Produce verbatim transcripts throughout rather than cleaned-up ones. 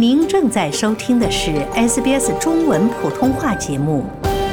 您正在收听的是 S B S 中文普通话节目。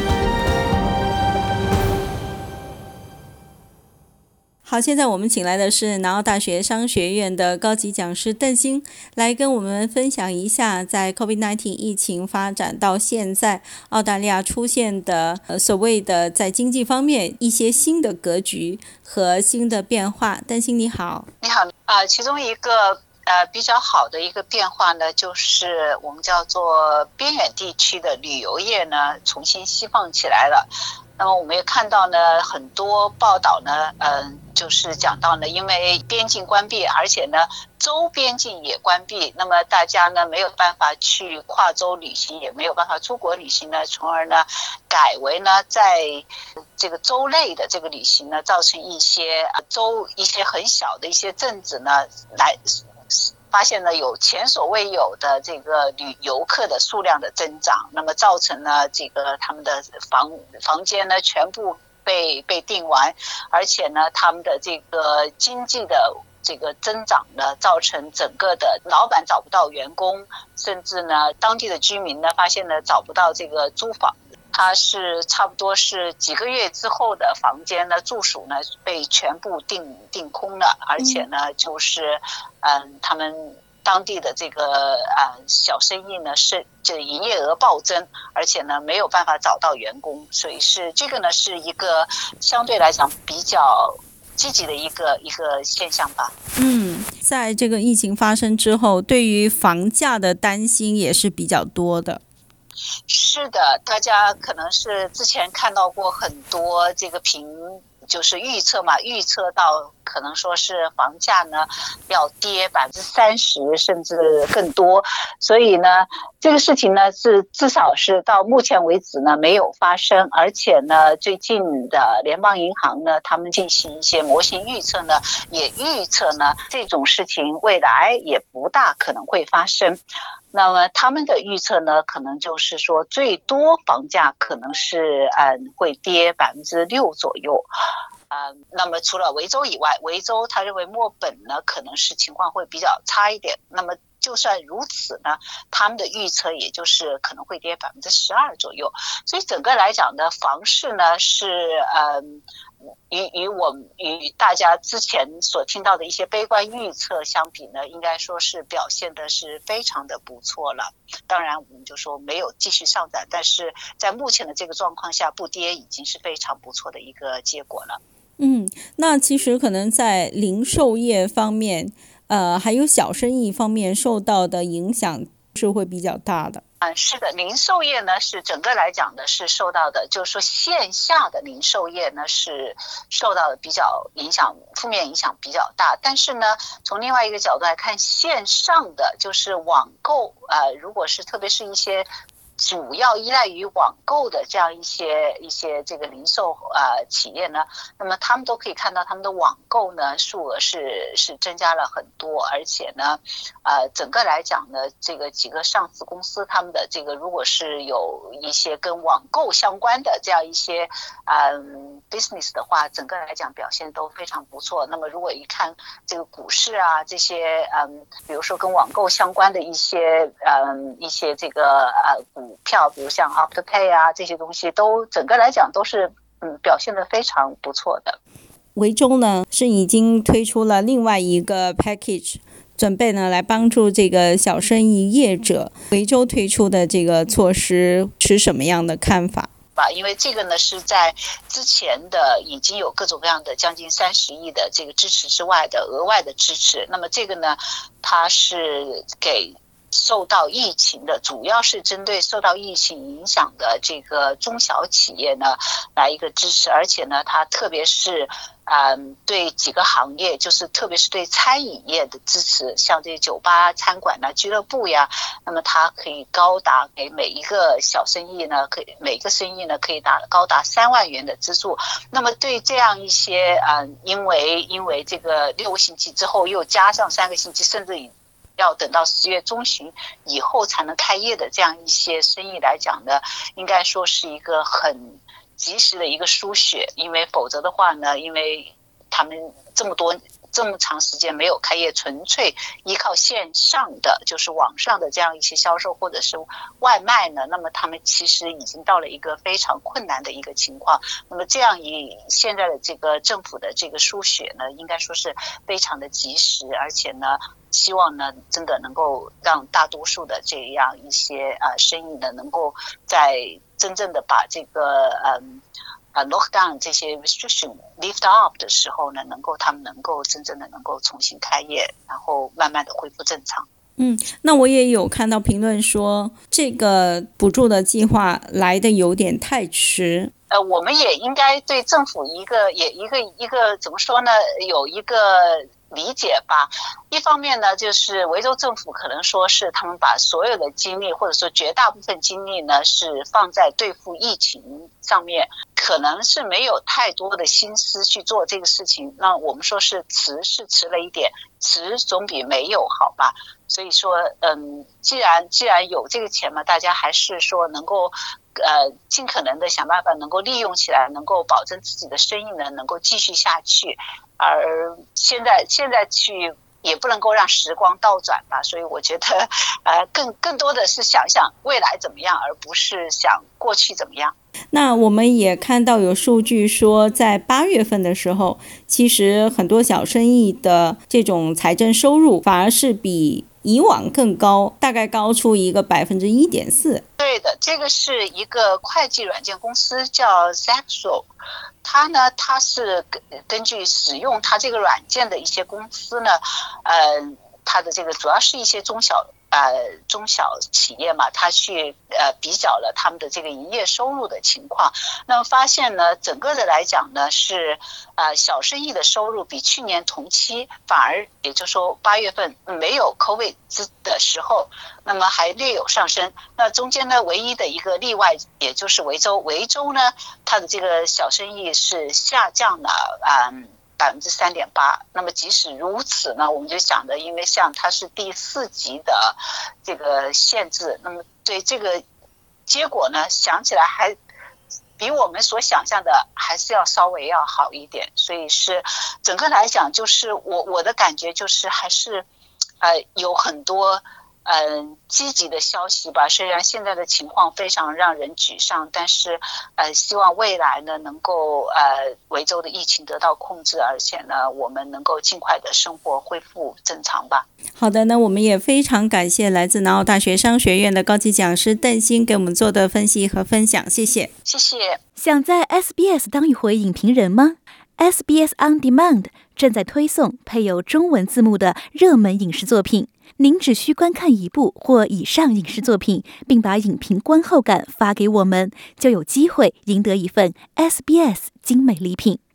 好，现在我们请来的是南澳大学商学院的高级讲师邓鑫，来跟我们分享一下在 COVID 十九 疫情发展到现在，澳大利亚出现的、呃、所谓的在经济方面一些新的格局和新的变化。邓鑫你好。 你好，呃，其中一个呃比较好的一个变化呢，就是我们叫做边远地区的旅游业呢重新释放起来了。那么我们也看到呢，很多报道呢，嗯、呃，就是讲到呢，因为边境关闭，而且呢，州边境也关闭，那么大家呢没有办法去跨州旅行，也没有办法出国旅行呢，从而呢，改为呢，在这个州内的这个旅行呢，造成一些州一些很小的一些镇子呢，来。发现呢有前所未有的这个旅游客的数量的增长，那么造成呢这个他们的房房间呢全部被被订完，而且呢他们的这个经济的这个增长呢，造成整个的老板找不到员工，甚至呢当地的居民呢发现呢找不到这个租房。它是差不多是几个月之后的房间呢，住宿呢被全部订订空了，而且呢就是嗯他们当地的这个呃小生意呢是这营业额暴增，而且呢没有办法找到员工，所以是这个呢是一个相对来讲比较积极的一个一个现象吧。 嗯，在这个疫情发生之后，对于房价的担心也是比较多的。 是的，大家可能是之前看到过很多这个评，就是预测嘛，预测到可能说是房价呢要跌百分之三十甚至更多，所以呢这个事情呢是至少是到目前为止呢没有发生，而且呢最近的联邦银行呢他们进行一些模型预测呢，也预测呢这种事情未来也不大可能会发生。那么他们的预测呢，可能就是说最多房价可能是嗯会跌百分之六左右。呃，那么除了维州以外，维州他认为墨本呢可能是情况会比较差一点。那么就算如此呢，他们的预测也就是可能会跌百分之十二左右。所以整个来讲呢，房市呢是嗯。与与我们与大家之前所听到的一些悲观预测相比呢，应该说是表现的是非常的不错了。当然我们就说没有继续上涨，但是在目前的这个状况下不跌已经是非常不错的一个结果了。 嗯，那其实可能在零售业方面呃，还有小生意方面受到的影响是会比较大的。 嗯，是的，零售业呢是整个来讲呢是受到的，就是说线下的零售业呢是受到的比较影响，负面影响比较大。但是呢，从另外一个角度来看，线上的就是网购，呃，如果是特别是一些主要依赖于网购的这样一些一些这个零售呃企业呢，那么他们都可以看到他们的网购呢数额是是增加了很多，而且呢呃整个来讲呢，这个几个上市公司他们的这个如果是有一些跟网购相关的这样一些嗯 business 的话，整个来讲表现都非常不错。那么如果一看这个股市啊这些嗯比如说跟网购相关的一些嗯一些这个呃股票，比如像 Afterpay 啊这些东西，都整个来讲都是嗯表现得非常不错的。 维州呢是已经推出了另外一个 package， 准备呢来帮助这个小生意业者。维州推出的这个措施持什么样的看法？ 因为这个呢是在之前的已经有各种各样的将近三十亿的这个支持之外的额外的支持，那么这个呢它是给受到疫情的，主要是针对受到疫情影响的这个中小企业呢来一个支持，而且呢它特别是嗯，对几个行业，就是特别是对餐饮业的支持，像这些酒吧、餐馆呢、俱乐部呀，那么它可以高达给每一个小生意呢，可以每个生意呢可以达高达三万元的资助。那么对这样一些嗯，因为因为这个六个星期之后又加上三个星期，甚至要等到十月中旬以后才能开业的这样一些生意来讲呢，应该说是一个很及时的一个输血，因为否则的话呢，因为他们这么多这么长时间没有开业，纯粹依靠线上的就是网上的这样一些销售或者是外卖呢，那么他们其实已经到了一个非常困难的一个情况。那么这样以现在的这个政府的这个输血呢，应该说是非常的及时，而且呢希望呢真的能够让大多数的这样一些呃生意呢，能够在真正的把这个嗯呃 lockdown 这些 restriction lift off 的时候呢，能够他们能够真正的能够重新开业，然后慢慢的恢复正常。 嗯，那我也有看到评论说，这个补助的计划来的有点太迟。 呃，我们也应该对政府一个也一个一个怎么说呢，有一个理解吧。一方面呢，就是维州政府可能说是他们把所有的精力或者说绝大部分精力呢是放在对付疫情上面，可能是没有太多的心思去做这个事情。那我们说是迟是迟了一点，迟总比没有好吧。所以说嗯，既然既然有这个钱嘛，大家还是说能够呃尽可能的想办法能够利用起来，能够保证自己的生意呢能够继续下去。而现在现在去也不能够让时光倒转吧，所以我觉得呃更更多的是想想未来怎么样，而不是想过去怎么样。 那我们也看到有数据说，在八月份的时候，其实很多小生意的这种财政收入反而是比以往更高，大概高出一个百分之一点四。 对的，这个是一个会计软件公司叫 Zaxo， 它呢，它是根据使用它这个软件的一些公司呢，呃，它的这个主要是一些中小。呃，中小企业嘛，他去呃比较了他们的这个营业收入的情况，那么发现呢，整个的来讲呢，是呃小生意的收入比去年同期反而，也就是说八月份没有 COVID 的时候，那么还略有上升。那中间呢，唯一的一个例外，也就是维州，维州呢，它的这个小生意是下降了，嗯。百分之三点八，那么即使如此呢，我们就想的，因为像它是第四级的这个限制，那么对这个结果呢，想起来还比我们所想象的还是要稍微要好一点，所以是整个来讲，就是我我的感觉就是还是呃有很多。嗯，积极的消息吧。虽然现在的情况非常让人沮丧，但是呃，希望未来呢能够呃维州的疫情得到控制，而且呢我们能够尽快的生活恢复正常吧。 好的，那我们也非常感谢来自南澳大学商学院的高级讲师邓欣给我们做的分析和分享，谢谢。 谢谢。 想在 S B S 当一回影评人吗？ S B S On Demand 正在推送配有中文字幕的热门影视作品。您只需观看一部或以上影视作品，并把影评观后感发给我们，就有机会赢得一份 S B S 精美礼品。